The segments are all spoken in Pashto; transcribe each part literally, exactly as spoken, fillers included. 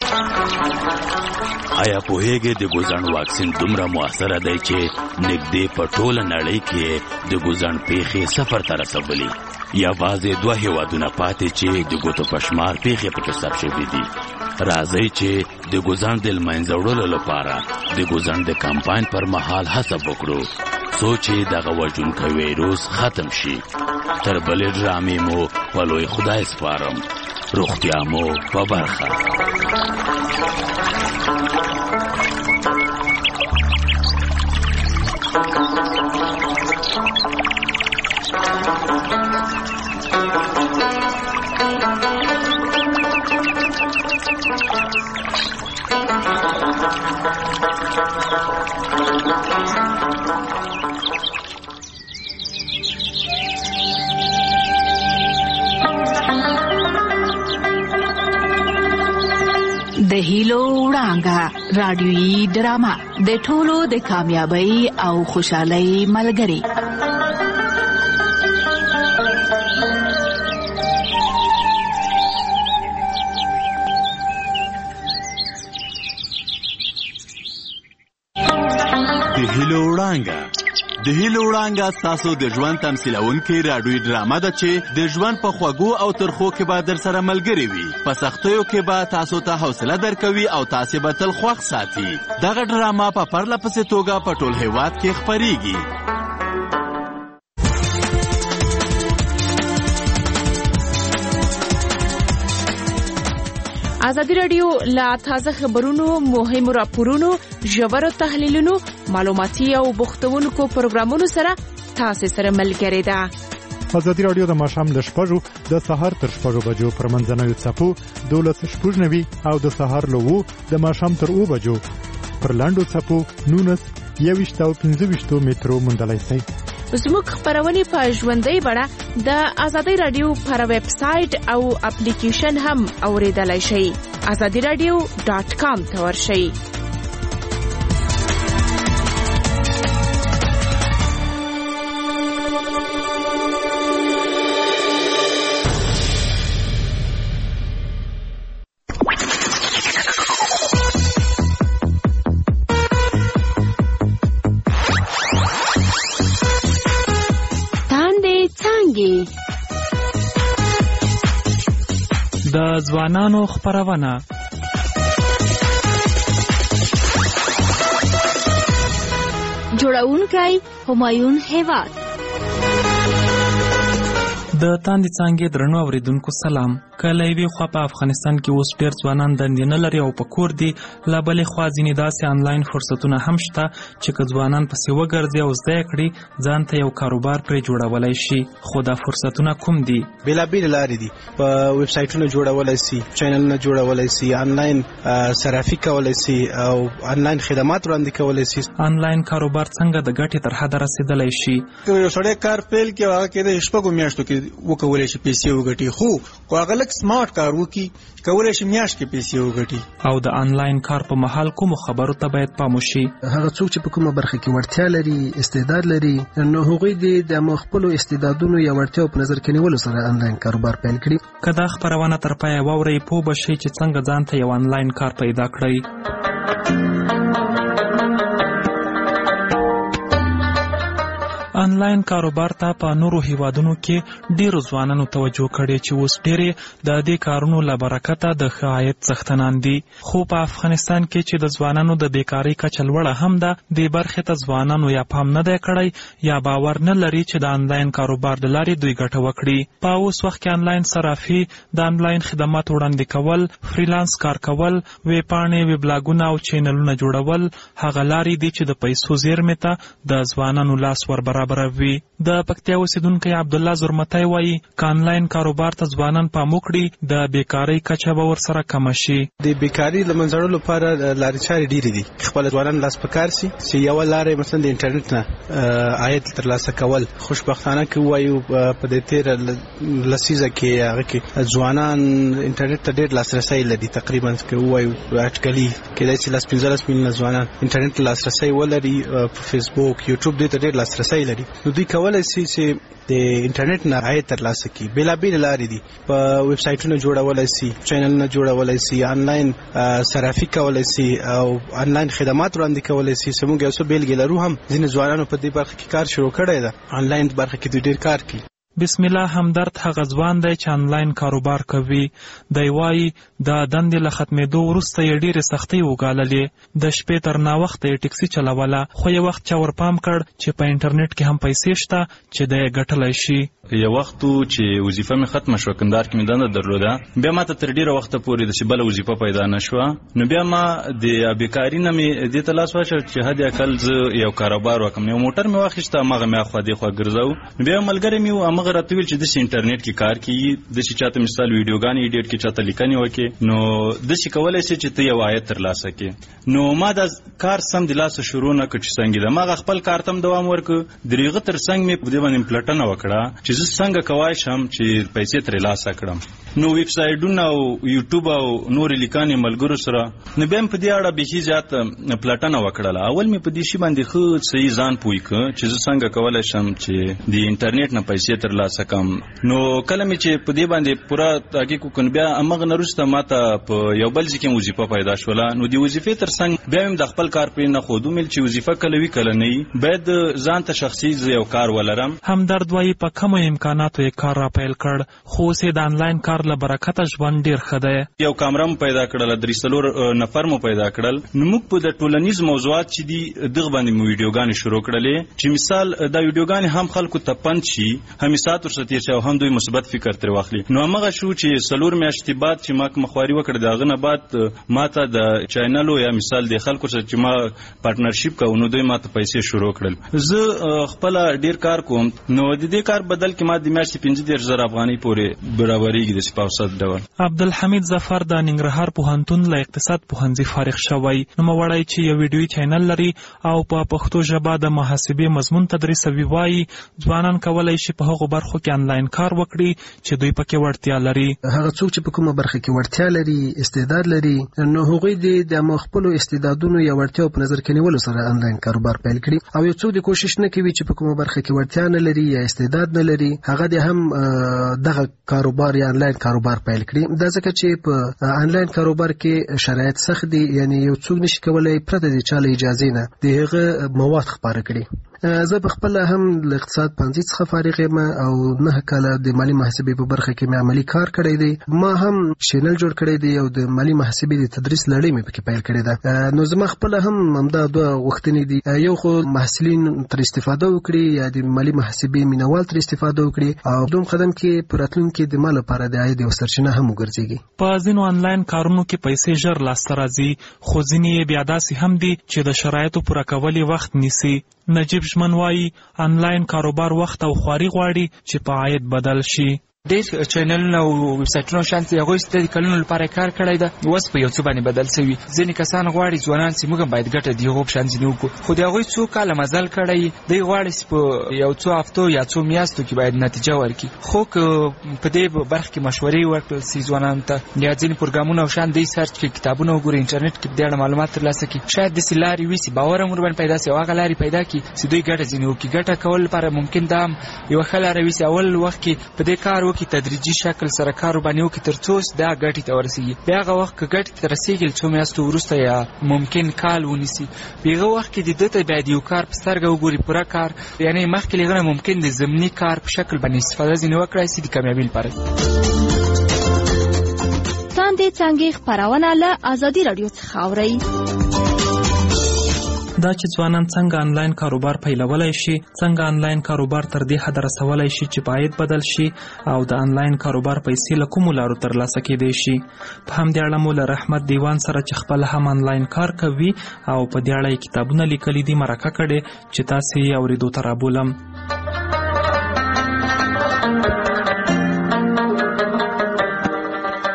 آیا پوهیږئ د ګوزڼ واکسین دومره مؤثره دی چې نږدې په ټوله نړۍ کې د ګوزڼ پیښې صفر ته رسولي؟ یوازې دوه هېوادونه پاتې چې د ګوتو په شمار پیښې پکې ثبت شوي دي. راځئ چې د ګوزڼ د له منځه وړلو لپاره د ګوزڼ د کمپاین پر مهال هڅه وکړو څو چې دغه وژونکی ویروس ختم شي. تر بلې ډرامې مو په لوی خدای سپارم. روغتیا مو په برخه. د هیلو وړانګه رادیویي ډرامه د ټولو د کامیابی او خوشحالۍ ملګری. د هیلو وړانګه د هیلو وړانګه ستاسو د ژوند تمثیلونکې راډیویي ډرامه ده چې د ژوند په خوږو او ترخو کې به در سره ملګرې وي. په سختیو کې به تاسو ته حوصله درکوي او تاسې به تل خوښ ساتي. دغه ډرامه په پرله پسې توګه په ټول هېواد کې خپریږي. ازادي راډیو لا تازه خبرونو، مهمو راپورونو، ژورو تحلیلونو، معلوماتي او بوختونکو پروګرامونو سره تاسو سره ملګری ده. ازادي راډیو د ماښام له شپږو د سهار تر شپږو بجو پر منځنوي څپو دولس شپږ نوي او د سهار له اوو د ماښام تر اوو بجو پر لاندو څپو نولس یوویشت او پنځه ویشتو مترو موندلی شئ. زموږ خپرونې په ژوندۍ بڼه د ازادي راډیو پر ویب سایټ او اپلیکیشن هم اوریدلای شئ. ازادي راډیو ډاټ کام ته ورشئ. د ځوانانو خپرونه جوړونکی همایون هیواد. د تاندې څانګې درنو اوریدونکو سلام. کله یوې خوا په افغانستان کې اوس ډېر ځوانان دندې نه لري او په کور دي، له بلې خوا ځینې داسې آنلاین فرصتونه هم شته چې که ځوانان پسې وګرځي او زده یې کړي ځان ته یو کاروبار پرې جوړولی شي. خو دا فرصتونه کوم دي؟ بېلابېلې لارې دي. په ویب سایټونه جوړولی سي، چینلونه جوړولی سي، آنلاین صرافي کولی سي او آنلاین خدمات وړاندې کولی سي. آنلاین کاروبار څنګه د ګټې تر حده رسېدلی شي؟ که یو سړی کار پیل کړي او هغه کېدای شي شپږو میاشتو کې وکولی شي پیسې وګټي، خو که هغه لږ سمارټ کار وکړي کولی شي میاشت کې پیسې وګټي. او د آنلاین کار په مهال کومو خبرو ته باید پام وشي؟ هغه څوک چې په کومه برخه کې وړتیا لري، استعداد لري، نو هغوی د خپلو استعدادونو یا وړتیاو په نظر کې نیولو سره آنلاین کاروبار پیل کړي. که دا خپرونه تر پایه واورئ پوه به شئ چې څنګه ځان ته یو آنلاین کار پیدا کړئ. آنلاین کاروبار ته په نورو هیوادونو کې ډیرو ځوانانو توجه کړې چې اوس ډېرې د دې کارونو له برکته د ښه عاید څښتنان دي. خو په افغانستان کې چې د ځوانانو د بیکارۍ کچه لوړه هم ده، دې برخې ته ځوانانو یا پام نه دی کړی یا باور نه لري چې د آنلاین کاروبار د لارې دوی ګټه وکړي. په اوس وخت کې آنلاین صرافي، د آنلاین خدمات وړاندې کول، فریلانس کار کول، ویب پاڼې، ویبلاګونه او چینلونه جوړول هغه لارې دي چې د پیسو زیرمې ته د ځوانانو لاس ور برابروي. د پکتیا اوسیدونکی عبدالله زرمتی وایي که آنلاین کاروبار ته ځوانان پام وکړي د بیکارۍ کچه به ورسره کمه شي. د بیکارۍ له منځه وړلو لپاره لارې چارې ډېرې دي. خپل ځوانان لاس په کار سي چې یوه لاره مثلا د انټرنیټ نه عاید ترلاسه کول. خوشبختانه که ووایو په دې تېره لسیزه کې هغه کې ځوانان انټرنیټ ته ډېر لاسرسی لري. تقریبا که ووایو اټکلي کېدای شي لس پنځلس میلیونه ځوانان انټرنیټ ته لاسرسی ولري. په فیسبوک، یوټیوب دې ته ډېر لاسرسی لري. کړي. نو دوی کولای شي چې د انټرنیټ نه عاید ترلاسه کړي. بېلابېلې لارې دي. په ویب سایټونو جوړولای شي، چینلونه جوړولای شي، آنلاین صرافي کولای شي او آنلاین خدمات وړاندې کولای شي. زموږ یو څه بیلګې لرو هم ځینې ځوانانو په دې برخه کې کار شروع کړی ده. آنلاین برخه کې دوی ډېر کار کوي. بسم الله همدرد هغه ځوان دی چې آنلاین کاروبار کوي. دی وایي د دندې له ختمېدو وروسته یې ډېرې سختۍ وګاللې. د شپې تر ناوخته یې ټکسي چلوله، خو یو وخت چا ورپام کړ چې په انټرنیټ کې هم پیسې شته چې دی یې ګټلی شي. یو وخت چې وظیفه مې ختمه شوه، کندهار کې مې دنده درلوده، بیا ما ته تر ډېره وخته پورې داسې بله وظیفه پیدا نه شوه. نو بیا ما د بېکاري نه مې دې ته لاس واچوه چې حد اقل زه یو کاروبار وکړم. یو موټر مې واخیسته، هماغه مې اخوا دېخوا ګرځو. نو بیا یو ملګری مې و، همغه راته ویل چې داسې انټرنیټ کې کار کوي، داسې چاته مثال ویډیوګانې ایډیټ کې، چاته لیکنې وکړې، نو داسې کولی شي چې ته یو عاید ترلاسه کړې. نو ما دا کار سم د لاسه شروع نه کړ چې څنګه ده. ما خپل کار ته هم دوام ورکړ. د هغه تر څنګ مې په دې باندې پلټنه وکړه چې زه څنګه کوای شم چې پیسې ترلاسه کړم. نو ویب سایټونه او یوټیوب او نور لیکانې ملګرو سره، نو بیا په دې اړه بیخي زیات پلټنه وکړله. اول مې په دې شي باندې ښه صحیح ځان پوه کړ چې زه څنګه کولی شم چې د انټرنیټ نه پیسې ترلاسه کړم. نو کله مې چې په دې باندې پوره تحقیق وکړ، بیا همغه نه وروسته ما ته په یو بل ځای کې وظیفه پیدا شوله. نو د وظیفې تر څنګ بیا مې د خپل کار پرې نه ښود، ومې چې وظیفه کله وي کله نه وي، باید ځان ته شخصي یو کار ولرم. همدرد وایي په کمو امکاناتو یې کار را پیل کړ، خو اوس یې د آنلاین کار له برکته ژوند ډېر ښه دی. یو کامره مو پیدا کړله، درې څلور نفر مو پیدا کړل. نو موږ په د ټولنیز موضوعات چې دي دغه باندې مو ویډیوګانې شروع کړلې چې مثال دا ویډیوګانې هم خلکو ته پند شي، هم ساعت ورسره تېر شي او هم دوی مثبت فکر ترې واخلي. نو همغه شو چې څلور میاشتې بعد چې ما کومه خواري وکړه، د هغه نه بعد ما ته د چینلو یا مثال د خلکو سره چې ما پارټنرشپ کوو، نو دوی ما ته پیسې شروع کړل. زه خپله ډېر کار کوم. نو د دې کار بدل کې ما د میاشتې پنځه دېرش زره افغانۍ پورې برابرېږي داسې په اوسط ډول. عبدالحمید ظفر د ننګرهار پوهنتون له اقتصاد پوهنځي فارغ شوی. نوموړی چې یو ویډیویي چینل لري او په پښتو ژبه د محاسبې مضمون تدریسوي، وایي ځوانان کولی شي په هغو برخو کې آنلاین کار وکړي چې دوی پکې وړتیا لري. هغه څوک چې په کومه برخه کې وړتیا لري، استعداد لري، نو هغوی د خپلو استعدادونو یا وړتیاو په نظر کې نیولو سره آنلاین کاروبار پیل کړي. او یو څوک د کوشش نه کوي چې په کومه برخه کې وړتیا نه لري یا استعداد نه لري، هغه د هم دغه کاروبار یا آنلاین کاروبار پیل کړي. دا ځکه چې په آنلاین کاروبار کې شرایط سخت دي، یعنی یو څوک نشي کولای پرته د چا له اجازې نه د هغه مواد خپاره کړي. زه په خپل هم له اقتصاد پوهنځي څخه فارغ یم او نه کاله د مالی محاسبې په برخه کې مې عملي کار کړی دی. ما هم چینل جوړ کړی دی او د مالی محاسبې د تدریس لړۍ مې پکې پیل کړې ده. نو زما خپل هم همدا دوه غوښتنې دي، یو خو محصلین تر استفاده وکړي یا د مالی محاسبې مینوال تر استفاده وکړي، او دوم قدم کې په راتلونکي کې د ما لپاره د عاید یو سرچینه هم وګرځېږي. په ځینو آنلاین کارونو کې پیسې ژر لاسته راځي، خو ځینې یې بیا داسې هم دي چې د شرایطو پوره کول یې وخت نیسي. نجیب ژمن وایي آنلاین کاروبار وخت او خواري غواړي چې په عاید بدل شي. ډېر چینلونه او ویب سایټونه شانتي هغوی د کلونو لپاره کار کړی ده، اوس په یو څه باندې بدل شوي. ځینې کسان غواړي ځوانان چې موږ هم باید ګټه د هغو په شان ځینې وکړو، خو د هغوی څو کاله مزل کړی، دوی غواړي چې په یو څو هفتو یا څو میاشتو کې باید نتیجه ورکړي. خو که په دې برخه کې مشورې ورکړل شي ځوانانو ته، یا ځینې پروګرامونه او شان دی سرچ کړي، کتابونه وګوري، انټرنیټ کې د دې اړه معلومات ترلاسه کړي، شاید داسې لارې وسي، باور هم ورباندې پیدا شي او هغه لارې پیدا کړي چې دوی ګټه ځینې وکړي. ګټه کول لپاره ممکن دا هم یوه ښه لاره وسي، اول وخت کې په دې کار وکړي، تدریجي شکل سره کار وباندې وکړي تر څو دا ګټې ته ورسېږي. بیا هغه وخت که ګټې ته رسېږي څو میاشتو وروسته یا ممکن کال ونیسي، بیا هغه وخت کې د ده ته باید یو کار په سترګه وګوري، پوره کار، یعنې مخکې له هغه نه ممکن د ضمني کار په شکل باندې استفاده ځینې وکړای شي د کامیابۍ لپاره. تاندې څانګې خپرونه له ازادي راډیو څخه اورئ. دا چې ځوانان څنګه آنلاین کاروبار پیلولای شي، څنګه آنلاین کاروبار تر دې حد رسولای شي چې په عاید بدل شي، او د آنلاین کاروبار پیسې له کومو لارو ترلاسه کېدای شي. په همدې اړه مو له رحمت دیوان سره چې خپل هم آنلاین کار کوي او په دې اړه یې کتابونه لیکلي دي مرکه کړې چې تاسې یې اورېدو ته رابولم. د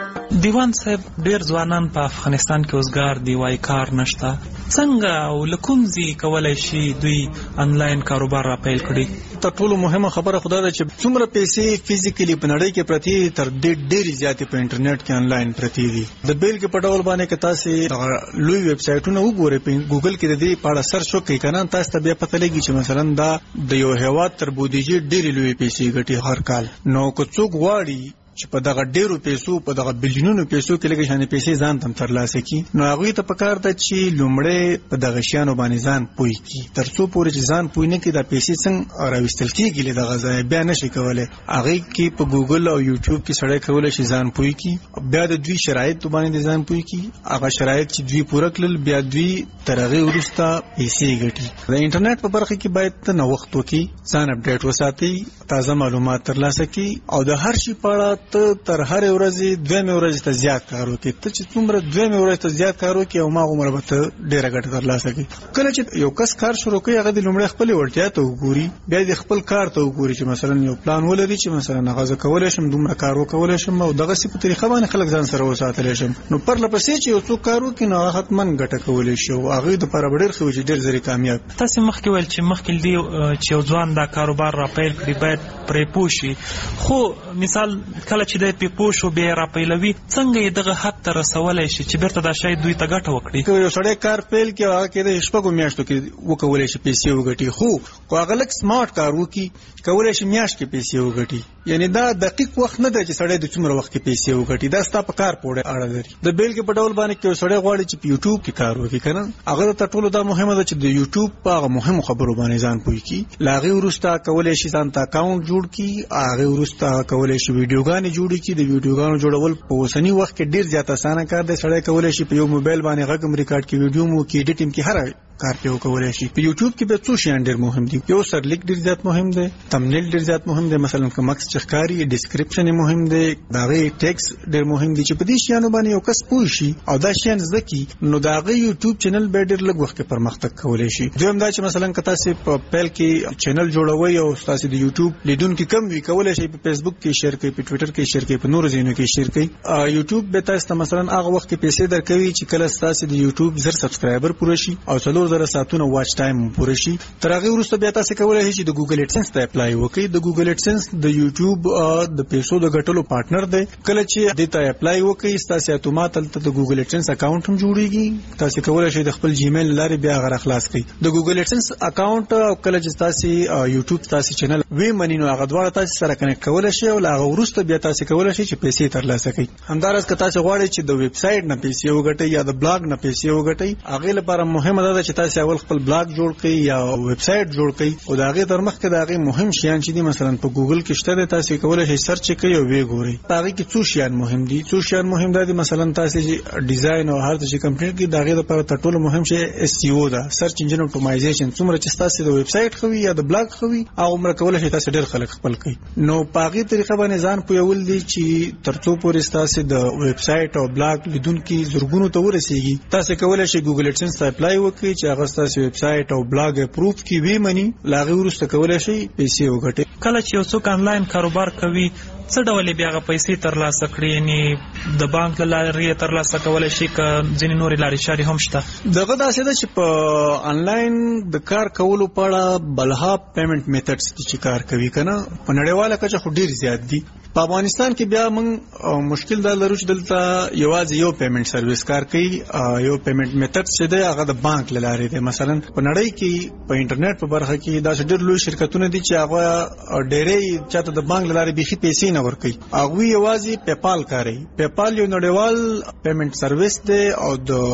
دیوان صاحب ډیر ځوانان په افغانستان کې اوسګار دی وای کار نشته، څنګه او لکمزي کولای شي دوی انلاین کاروبار را پیل کړي؟ تر ټولو مهمه خبره خدا ده چې څومره پیسې فزیکلی په نړۍ کې پرتی تر ډېر ډېری زیاتې په انټرنیټ کې انلاین پرتی دي. د بیل کې په ډول باندې که تاسو لوی ویب سایټونه وګورئ په ګوګل کې د دې په اړه سرچ وکړئ کنه تاسو ته بیا پته لګي چې مثلا دا د یو هیواد تر بودیجې ډېرې لوی پیسې ګټي هر کال. نو که څوک غواړي چې په دغه ډیرو پیسو په دغه بلیونونو پیسو کې لګي شانې پیسې ځان تم ترلاسه کی، نو هغه ته پکار ده چې لومړی په دغه شیانو باندې ځان پوي کی. ترڅو پورې چې ځان پوي نه کی دا پیسې څنګه راوستل کیږي له دغه ځای بیا نشي کولای. هغه کې په ګوګل او یوټیوب کې سړی کولای شي ځان پوي کی، بیا د دوی شرایط باندې ځان پوي کی. هغه شرایط چې دوی پوره کړل بیا دوی تر هغه وروسته پیسې ګټي. د انټرنیټ په برخه کې باید ته نو وخت وکي، ځان اپډیټ وساتي، تازه معلومات ترلاسه کی او د هر شي په اړه ته تر هر ورځې دوه ورځې ته زیات کار وکړي. ته چې څومره دوه ورځې ته زیات کار وکړي او ما عمر به ته ډیره ګټه ترلاسه کړي. کله چې یو کس کار شروع کوي هغه د لومړی خپل وړتیا ته وګوري، بیا د خپل کار ته وګوري چې مثلا یو پلان ولري چې مثلا هغه کولای شم دومره کار وکولای شم او دغه سی په طریقه باندې خلک ځان سره وساتلی شم. نو پر لپسې چې یو څوک کار وکړي نو هغه حتمن ګټه کولی شي او هغه د پر ډیر خو چې ډیر زری کامیاب. تاسو مخکې ویل چې مخکې دی چې یو ځوان دا کاروبار را پیل کړي باید پرې پوښي، خو مثال کله چې د پیپوشو به را پیلوي څنګه یې دغه حد ته رسولای شي چې بیرته دا شاید دوی ته ګټه وکړي؟ که یو سړی کار پیل کړي هغه کې د شپږو میاشتو کې وکولای شي پیسې وګټي، خو کو هغه لک سمارټ کار وکړي کولای شي میاشت کې پیسې وګټي. یعنی دا دقیق وخت نه دی چې سړی د څومره وخت کې پیسې وګټي، دا ستا په کار پورې اړه لري. د بیل کې په ډول باندې کې سړی غواړي چې په یوټیوب کې کار وکړي کنه هغه ته ټولو دا مهمه ده چې د یوټیوب په هغه مهمو خبرو باندې ځان پوي کی. لاغي ورسته کولای شي ځان ته اکاونټ جوړ کی، هغه ورسته کولای شي ویډیوګانې جوړ کی. د ویډیوګانو جوړول په اوسنی وخت کې ډیر زیات اسانه کار دی. سړی کولای شي په یو موبایل باندې غږ ریکارډ کی، ویډیو مو کی، ایډیټینګ کی، هر کار په کولای شي. په یوټیوب کې به څو شیان ډیر مهم دي. یو سرلیک ډیر زیات مهم دی، تمنیل ډیر زیات مهم دی، مثلا کوم مکس چخکاری ډیسکرپشن مهم دی، داغه ټیکس ډیر مهم دی چې په دې شیانو باندې یو کس پوه شي او دا شیان زکی نو داغه یوټیوب چینل به ډیر لږ وخت کې پرمختګ کولای شي. دویم دا چې مثلا کته سي په پیل کې چینل جوړوي او تاسو د یوټیوب لیدونکو کم وی کولای شي په فیسبوک کې شیر کوي، په ټوئیټر کې شیر کوي، په نورو ځایونو کې شیر کوي. یوټیوب به تاسو مثلا هغه وخت کې پیسې درکوي چې کله تاسو د یوټیوب زر سبسکرایبر پوره شي او څلور زره ساعتونه واچ ټایم پوره شي. تر هغه وروسته بیا تاسو کولای شئ چې د ګوګل ایډسنس ته اپلای وکړئ. د ګوګل ایډسنس د یوټیوب د پیسو د ګټلو پارټنر دی. کله چې د ته اپلای وکړئ تاسو اتومات د ګوګل ایډسنس اکاونټ هم جوړیږي. تاسو کولای شئ د خپل جیمیل لارې بیا غره خلاص کړئ. د ګوګل ایډسنس اکاونټ او کله چې تاسو یوټیوب تاسو چینل وی منینو هغه دواړه تاسو سره کنیکټ کولای شئ او هغه وروسته بیا تاسو کولای شئ چې پیسې ترلاسه کړئ. همدارس که تاسو غواړئ چې د ویب سټ نه پیسې وګټئ یا د بلاګ نه پیسې وګټئ هغه لپاره مهمه ده چې تاسو اول خپل بلاګ جوړ کړئ یا ویب سټ جوړ کړئ او دا غي تر مخکې دا غي مهم شیان چې دي مثلا په ګوګل کې شته تاسو کولای شئ سرچ کړئ او وی ګورئ. هغه کې څو شیان مهم دي. څو شیان مهم دي مثلا تاسو چې ډیزاین او هر څه کمپلیټ کړئ دا غي لپاره ټولو مهم شی اس ای او دا سرچ انجن اپټیمایزیشن. څومره چې تاسو د ویب سټ خوي یا د بلاګ خوي هغه عمر کولای شئ تاسو ډېر خلک خپل کړئ. نو په هغه طریقه باندې ځان پویول دي چې ترڅو پورې تاسو د ویب سټ او بلاګ لیدونکو زرګونو ته ورسیږي تاسو کولای شئ ګوګل ایډسنس ته اپلای وکړئ چې هغه تاسو ویب سټ او بلاګ اپروف کی وی منی لاغي ورسته کولای شي پیسې وګټي. کله چې یو څوک انلاین کاروبار کوي څه ډول بیا غو پیسې ترلاسه کړي؟ یعنی د بانک له لارې ترلاسه کولای شي که ځینې نورې لارې چارې هم شته؟ دغه داسې ده چې په انلاین د کار کولو په اړه بلها پیمنٹ میتھډز چې کار کوي کنه په نړیواله کچه خو ډیر زیات دي. په افغانستان کې بیا موږ مشکل دا لرو چې دلته یوازې یو پیمنٹ سرویس کار کوي. یو پیمنٹ میتھډ چې دی هغه د بانک له لارې دی. مثلا په نړۍ کې په انټرنیټ په برخه کې دا ډېر لوی شرکتونه دي چې هغه ډېرې چاته د بانک له لارې بيخي پیسې نه ورکوي. هغه یوازې پیپال کاروي. پیپال یو نړیوال پیمنٹ سرویس دی او د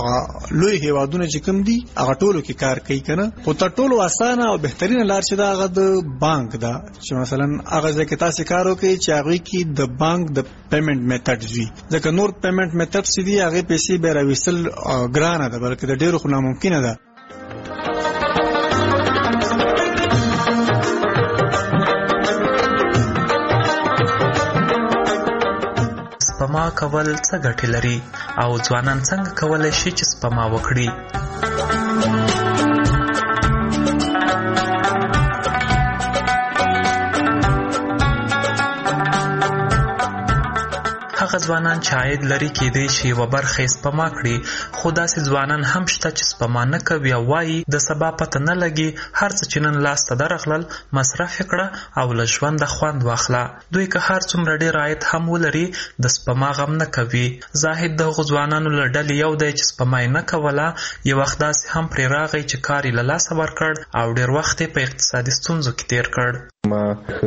هغه لوی هیوادونو چې کوم دي هغه ټولو کې کار کوي کنه. خو تر ټولو اسانه او بهترینه لار چې دا هغه د بانک ده چې مثلا هغه ځکه تاسو کار وکړي چې هغه کې د بانک د پیمنٹ میتھډز وي. ځکه نور پیمنٹ میتھډز دي هغه پیسې به راوستل ګرانه ده بلکې د ډیرو خو ناممکنه ده. سپما کول څه ګټې لري او ځوانان څنګه کولای شي چې سپما وکړي؟ هغه هغه ځوانان چې عاید لري کېدای شي یوه برخه یې سپما کړي، خو داسې ځوانان هم شته چې سپما نه کوي او وایي د سبا پته نه لګي، هر څه چې نن لاس ته درغلل مصرف یې کړه او له ژونده خوند واخله. دوی که هر څومره ډېر عاید هم ولري د سپما غم نه کوي. زاهد د هغو ځوانانو له ډلې یو دی چې سپما یې نه کوله، یو وخت داسې هم پرې راغی چې کار یې له لاسه ورکړ او ډېر وخت یې په اقتصادي ستونزو کې تېر کړ. ما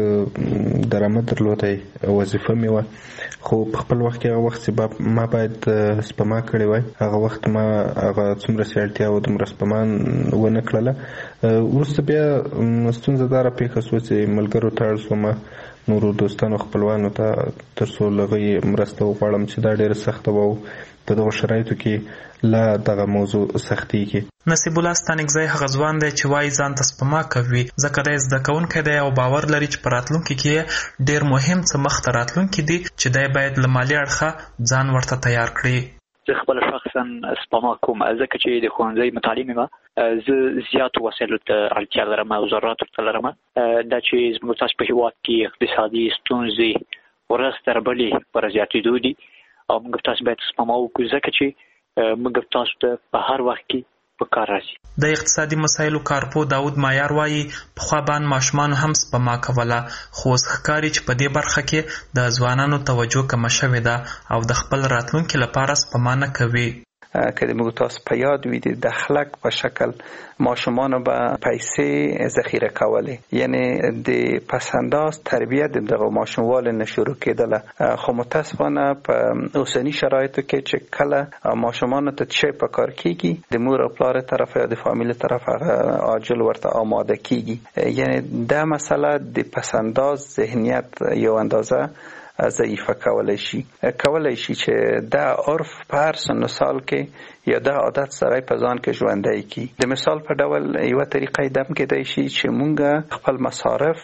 ښه درآمد درلودی، وظیفه مې وه، خو په خپل وخت کې هغه وخت چې ما باید سپما کړې وای، هغه وخت ما هغه څومره چې اړتیا وه دومره سپما ونه کړله. وروسته بیا ستونزه دا راپېښه شوه چې ملګرو ته اړ شوم، نورو دوستانو خپلوانو ته، تر څو له هغوی مرسته وغواړم چې دا ډېره سخته وه او په دغو شرایطو کې لا دغه موضوع سختېږي. نصیب الله ستانکزی هغه ځوان دی چې وایي ځان ته سپما کوي، ځکه دی زده کوونکی دی او باور لري چې په راتلونکي کې ډېر مهم څه مخته راتلونکي دي چې دی باید له مالي اړخه ځان ورته تیار کړي. زه خپله شخصا سپما کوم، ځکه چې د ښوونځي متعلم یم، زه زیاتو وسایلو ته اړتیا لرم او ضروراتو ته لرم. دا چې زموږ تاسو په هېواد کې اقتصادي ستونزې ورځ تر بلې پر زیاتېدو دي او موږ تاسو باید سپما وکړو، ځکه چې موږ تاسو ته په هر وخت کې په کار راځي. د اقتصادي مسایلو کارپو داود مایار وایي پخوا بان ماشومانو هم سپما کوله، خو اوس ښکاري چې په دې برخه کې د ځوانانو توجه کمه شوې ده او د خپل راتلونکي لپاره سپما نه کوي. که د موږ تاسو په یاد وي د دخلک په شکل ماشومانو به پیسې ذخیره کولې، یعنی د پسنداز تربیت د دغه ماشوموالو نه شروع کېدله، خو متاسفانه په اوسني شرایطو کې چې کله ماشومانو ته څه په کار کېږي د مور او پلار طرف یا د فامیل طرف هغه عاجل ورته آماده کېږي، یعنی دا مسله د پسنداز ذهنیت یو اندازه ضعیفه کولای شي کولای شي چې دا عرف په هر سن سال کې یا دا عادت سره په ځان کې ژوندی کی. د مثال په ډول یو طریقه دم کېدای شي چې مونږ خپل مصارف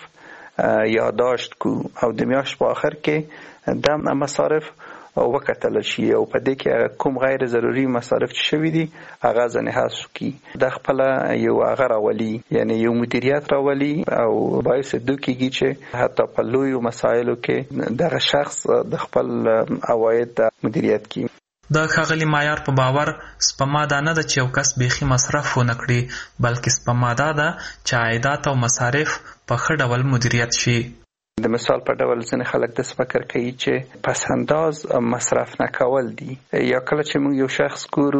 یادداشت کو او د میاشت په آخر کې دا مصارف وکتل شي او په دې کې کوم غیر ضروري مصارف چې شوي دي هغه ځنې حذف کی. د خپل یو هغه راولي، یعنی یو مدیریت راولي او باعث دو کېږي چې حتی په لویو مسایلو کې دغه شخص د خپل عواید مدیریت کی. د ښاغلي معیار په باور سپما دا نه ده چې یو کس بیخي مصرف ونه کړي، بلکې سپما دا ده چې عایدات او مصارف په ښه ډول مدیریت شي. د مثال په ډول ځینې خلک داسې فکر کوي چې پس انداز مصرف نه کول دي، یا کله چې موږ یو شخص ګورو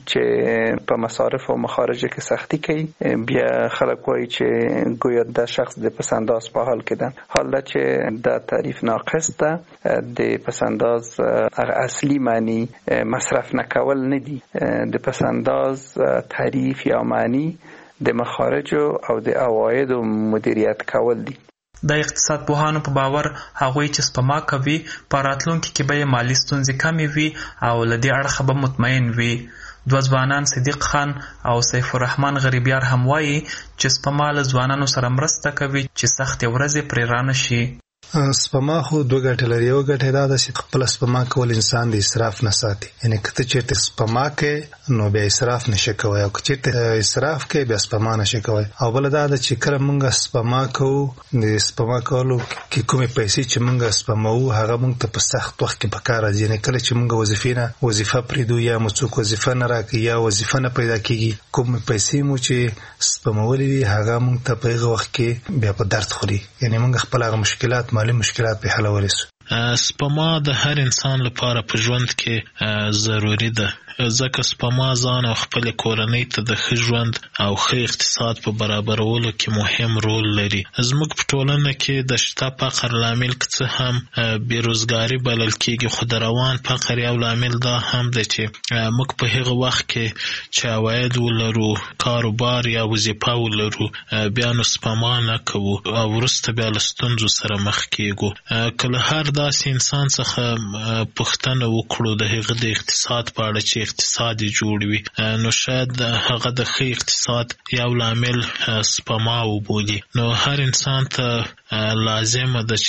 چې په مصارف او مخارجو کې سختی کوي، بیا خلک وایي چې گویا دا شخص د پس انداز په حال کې ده، حال دا چې دا تعریف ناقص ده. د پس انداز اصلي معنی مصرف نه کول نه دي، د پس انداز تعریف یا معنی د مخارجو او د عوایدو مدیریت کول دي. د اقتصاد پوهانو په باور هغوی چې سپما کوي په راتلونکي کې به یې مالي ستونزې کمې وي او له دې اړخه به مطمئن وي. دوه ځوانان صدیق خان او سیف الرحمن غریبیار هم وایي چې سپما له ځوانانو سره مرسته کوي چې سختې ورځې پرې رانه شي. سپما خو دوه ګټې لري. یو ګټه دا ده چې خپل سپما کول انسان د اسراف نه ساتي، یعنی کته چیرته سپما کوي نو بیا اسراف نشي کوي او چیرته اسراف کوي بیا سپما نشي کوي. او بل دا ده چې کله موږ سپما کوو د سپما کولو کې کومې پیسې چې موږ سپموو هغه موږ ته په سخت وخت کې پکار راځي، یعنی کله چې موږ وظیفې نه وظیفه پریدو یا مو څوک وظیفه نه راکړي یا وظیفه نه پیدا کیږي، کومې پیسې مو چې سپمولې وي هغه موږ ته په هغه وخت کې بیا په درد خوري، یعنی موږ خپل هغه مشکلات مالی مشکلات په حل ورسو. سپما د هر انسان لپاره په ژوند کې ضروری ده، ځکه سپما ځان او خپل کورنۍ ته د ښه ژوند او ښه اقتصاد په برابرولو کې مهم رول لري. زموږ په ټولنه کې د شته فقر لامل که څه هم بېروزګاري بلل کېږي، خو د روان فقر یو لامل دا هم ده چې موږ په هغه وخت کې چې عواید ولرو، کاروبار یا وظیفه ولرو، بیا نو سپما نه کوو او وروسته بیا له ستونزو سره مخ کېږو. که له هر داسې انسان څخه پوښتنه وکړو د هغه د اقتصاد په اړه چې اقتصاد جوړ وي، نو شاید هغه د ښه اقتصاد یو لامل سپما وبولي. نو هر انسان ته لازمه ده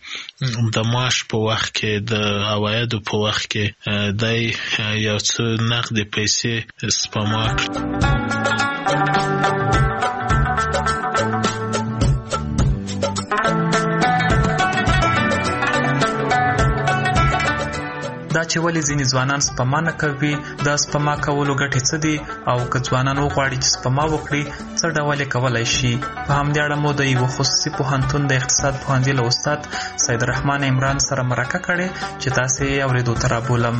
چې د معاش په وخت کې د عوایدو په وخت کې دی یو څه نقدې پیسې سپما کړي. چې ولې ځینې ځوانان سپما نه کوي، د سپما کولو ګټې څه دي او که ځوانان وغواړي چې سپما وکړي څه ډول یې کولی شي. په همدې اړه مو د یوه خصوصي پوهنتون د اقتصاد پوهنځي له استاد سید الرحمن عمران سره مرکه کړې چې تاسې یې اورېدو ته رابولم.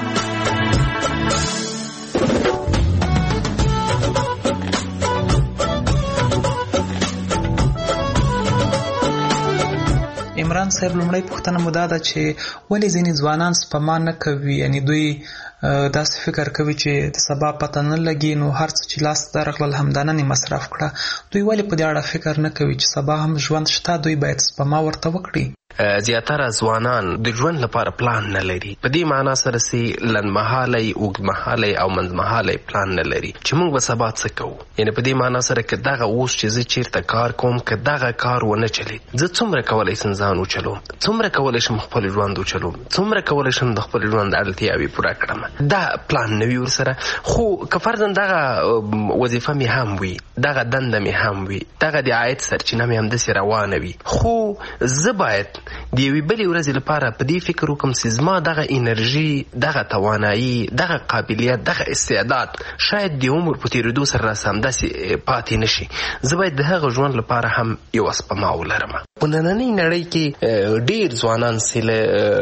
عمران صاحب، لومړی پوښتنه مو دا ده چې ولې ځینې ځوانان سپما نه کوي؟ یعنی دوی داسې فکر کوي چې د سبا پته نه لګي، نو هر څه چې لاس ته راغلل همدا نن یې مصرف کړه. دوی ولې په دې اړه فکر نه کوي چې سبا هم ژوند شته، دوی باید سپما ورته وکړي؟ زیاتره ځوانان د ژوند لپاره پلان نه لري. په دې معنا سره سي لنډمهالی، اوږدمهالی او منځمهالی پلان نه لري چې موږ به سبا څه کوو. یعنی په دې معنا سره که دغه اوس چې زه چیرته کار کوم، که دغه کار ونه چلید، زه څومره کولی شم ځان وچلوم، څومره کولی شم خپل ژوند وچلوم، څومره کولی شم د خپل ژوند اړتیاوې پوره کړم. دا پلان نه وي ورسره. خو که فرضاً دغه وظیفه مې هم وي، دغه دنده مې هم وي، دغه د عاید سرچینه مې همداسې روانه وي، خو زه باید د یوې بلې ورځې لپاره په دې فکر وکړم چې زما دغه انرژي، دغه توانایي، دغه قابلیت، دغه استعداد شاید د عمر په تېرېدو سره راسه همداسې پاتې نشي. زه باید د هغه ژوند لپاره هم یوه سپما ولرم. په نننۍ نړۍ کې ډېر ځوانان چې له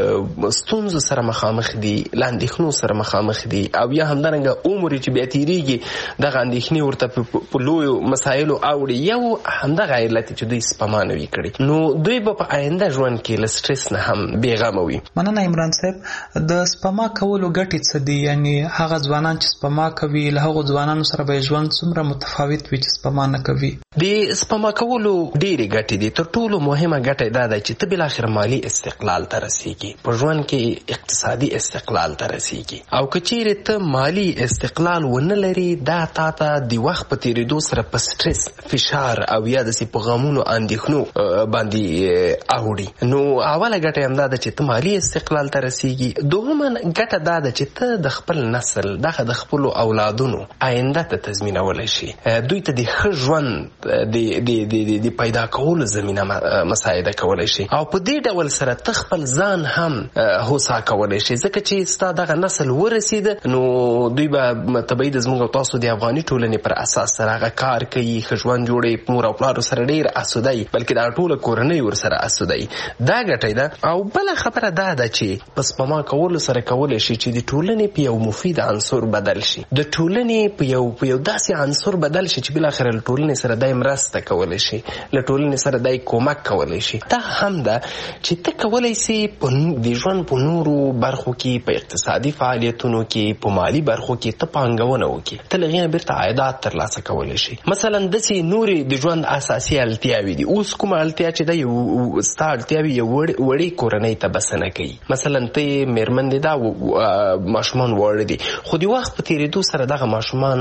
ستونزو سره مخامخ دي، له اندېښنو سره مخامخ دي، او یا همدارنګه عمر چې بیا تېرېږي دغه اندېښنې ورته په لویو مسایلو اوړي. یو همدغه علت چې دوی سپما نه وي کړې، نو دوی به په آینده ژوند کې له سټرس نه هم بېغمه وي. مننه عمران صاحب. د سپما کولو ګټې څه دي؟ یعنې هغه ځوانان چې سپما کوي له هغو ځوانانو سره به ژوند څومره متفاوت وي چې سپما نه کوي؟ د سپما کولو ډېرې ګټې دي. تر ټولو مهمه ګټه دا ده چې ته بالاخره مالي استقلال ته رسېږي، په ژوند کې اقتصادي استقلال ته رسېږي. او که چیرې ته مالي استقلال ونه لري، دا تا ته د وخت په تېرېدو سره په سټرس، فشار او یا داسې په غمونو اندېښنو باندې اوړي. نو اوله ګټه همدا ده چې ته مالي استقلال ته رسېږي. دوهمه ګټه دا ده چې ته د خپل نسل، دغه د خپلو اولادونو آینده ته تضمینولی شي، دوی ته د ښه ژوند د پیدا کولو زمینه مساعده کولی شي. او په دې ډول سره ته خپل ځان هم هوسا کولی شي، ځکه چې ستا دغه نسل ورسېده نو دوی به طبیعي د زموږ او تاسو د افغاني ټولنې پر اساس سره هغه کار کوي، ښه ژوند جوړوي، مور او پلارو سره ډېر اسوده وي، بلکې دا ټوله کورنۍ ورسره اسوده وي. دا ګټه ده. او بله خبره دا ده چې په سپما کولو سره کولی شي چې د ټولنې په یو مفید عنصر بدل شي، د ټولنې په یو په یو داسې عنصر بدل شي چې بالاخره له ټولنې سره دای مرسته کولی شي، له ټولنې سره دای کومک کولی شي. دا هم ده چې ته کولی سي د ژوند په نورو برخو کې، په اقتصادي فعالیتونو کې، په مالي برخو کې ته پانګونه وکړي، ته له هغې نه بیرته عایدات ترلاسه کولی شي. مثلا داسې نورې د ژوند اساسي اړتیاوې دي. اوس کومه اړتیا چې ده یو ستا اړتیاوې یو وړې کورنۍ ته بسنه کوي. مثلا ته یې مېرمن دې دا ماشومان واړه دي، خو د وخت په تېرېدو سره دغه ماشومان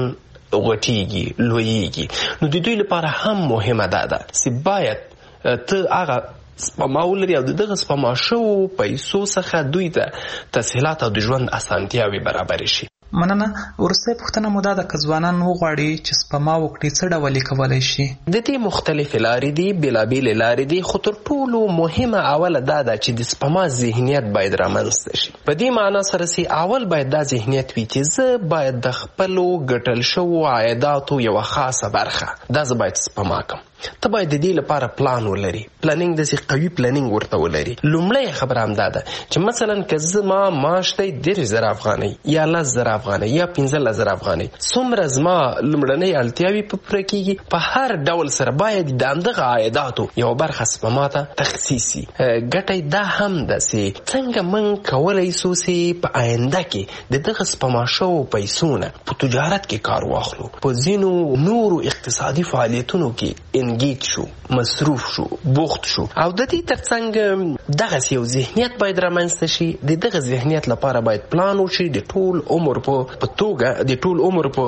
غټېږي، لویېږي. نو د دوی لپاره هم مهمه دا ده چې باید ته هغه سپما ولري او د دغه سپما شوو پیسو څخه دوی ته تسهیلات او د ژوند اسانتیاوې برابرې شي. مننه. وروستۍ پوښتنه مو دا ده که ځوانان وغواړي چې سپما وکړي څه ډول یې کولی شي؟ د دې مختلفې لارې دي، بېلابېلې لارې دي، خو تر ټولو مهمه اوله دا ده چې د سپما ذهنیت باید رامنځته شي. په دې معنا سره چې اول باید دا ذهنیت وي چې زه باید د خپلو ګټل شوو عایداتو یوه خاصه برخه دا زه باید سپما کړم. ته باید د دې لپاره پلان ولري، پلانینګ داسې قوي پلانینګ ورته ولري. لومړی خبره همدا ده چې مثلا که زما معاش دی دېرش زره افغانۍ یا لس زره افغانۍ یا پنځلس زره افغانۍ، څومره زما لومړنۍ اړتیاوې په پوره کېږي، په هر ډول سره باید د همدغه عایداتو یوه برخه سپما ته تخصیص شي. ګټه دا هم ده چې څنګه موږ کولی سو چې په آینده کې د دغه سپما شوو پیسو نه په تجارت کې کار واخلو، په ځینو نورو اقتصادي فعالیتونو کې انګیج شو، مصروف شو، بوخت شو. او د دې ترڅنګ دغه یو ذهنیت باید رامنځته شي. د دغه ذهنیت لپاره باید پلان وشي د ټول عمر په توګه، د ټول عمر په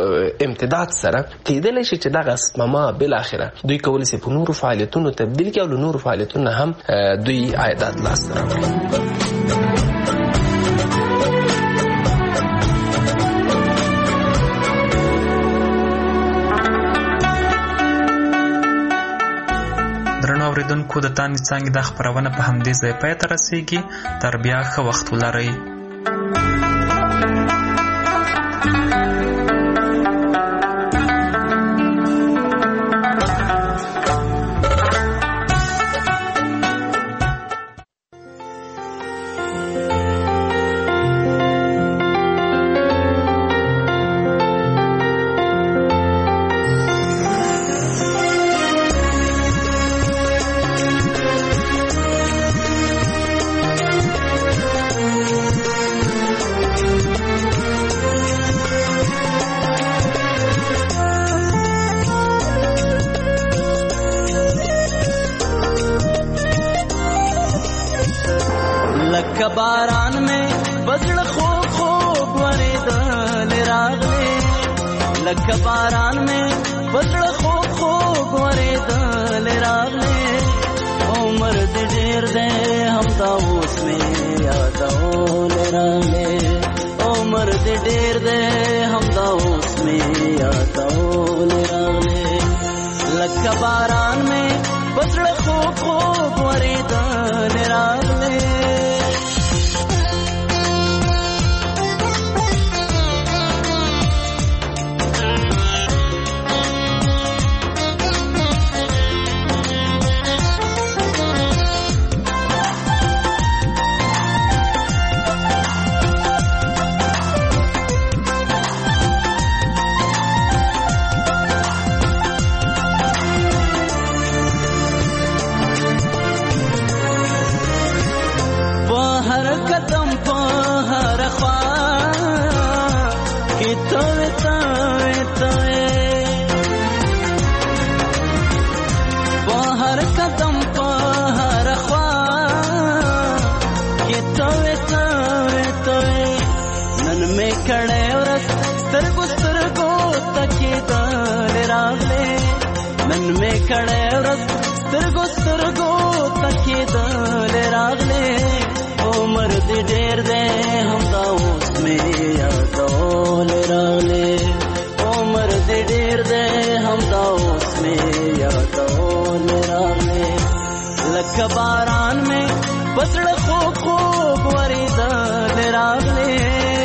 امتداد سره کېدلی شي چې دغه سپما بالاخره دوی کولی شي په نورو فعالیتونو تبدیل کړي او له نورو فعالیتونو هم دوی عایدات لاسته راوړي. درنو اورېدونکو، د تانې څانګې دا خپرونه په همدې ځای پای ته رسېږي. تر بیا ښه وخت ولرئ. لکه باران مې بزړه خوږ خوږ ورېدل راغلې لکه باران مې بزړه خوږ خوږ ورېدل راغلې عمر دې ډېر دی همدا اوس مې یادول راغلې عمر دې ډېر دی همدا اوس مې یادول راغلې لکه باران مې بزړه خوږ خوږ ورېدل راغلې کړه ورځ سترګو سترګو تکیدل راغلې عمر دې ډېر دی همدا اوس مې یادول راغلې عمر دې ډېر دی همدا اوس مې یادول راغلې لکه باران مې بزړه خوږ خوږ ورېدل راغلې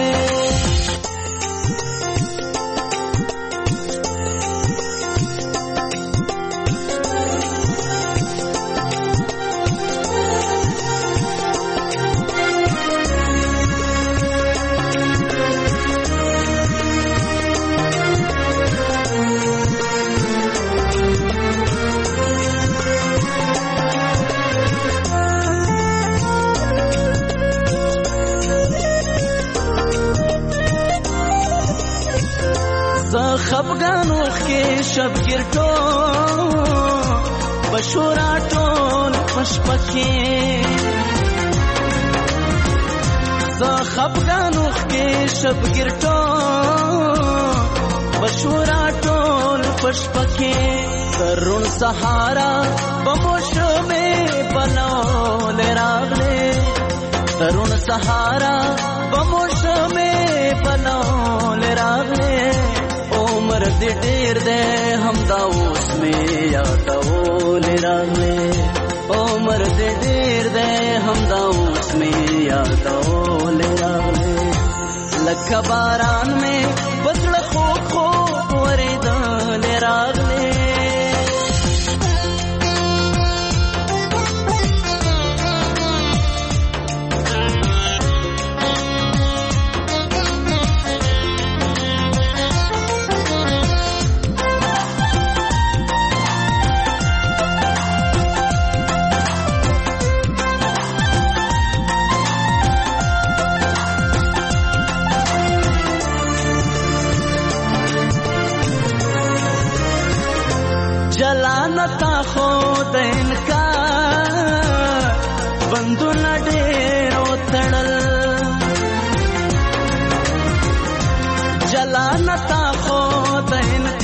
خفګان وخت کې شبګیر ټول بشورا ټول پشپکې زه خفګان وخت کې شبګیر ټول بشورا ټول پشپکې ترون سهارا بموشمې بلول راغلې ترون سهارا بموشمې بلول راغلې عمر دې ډېر دی همدا اوس مې یادول راغلې عمر دې ډېر دی همدا اوس مې یادول راغلې لکه باران مې بزړه خوږ خوږ ورېدل راغلې جلانتا خود انکار بندونه ډېر وتړل جلانتا خود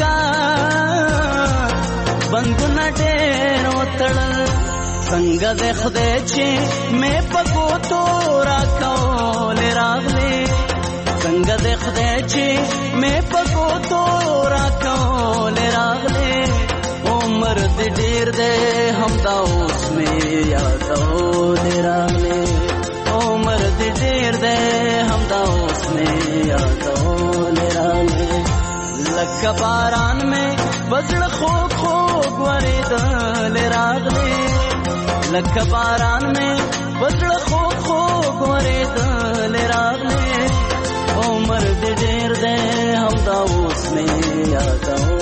انکار بندونه ډېر وتړل څنګه دې خدای چې مې په ګوتو راکول راغلې څنګه دې خدای چې مې په ګوتو راکول راغلې عمر دې ډېر دی همدا اوس مې یادول راغلې عمر دې ډېر دی همدا اوس مې یادول راغلی لکه باران مې بزړه خوږ خوږ ورېدل راغلی لکه باران مې بزړه خوږ خوږ ورېدل راغلی عمر دې ډېر دی همدا اوس مې یادول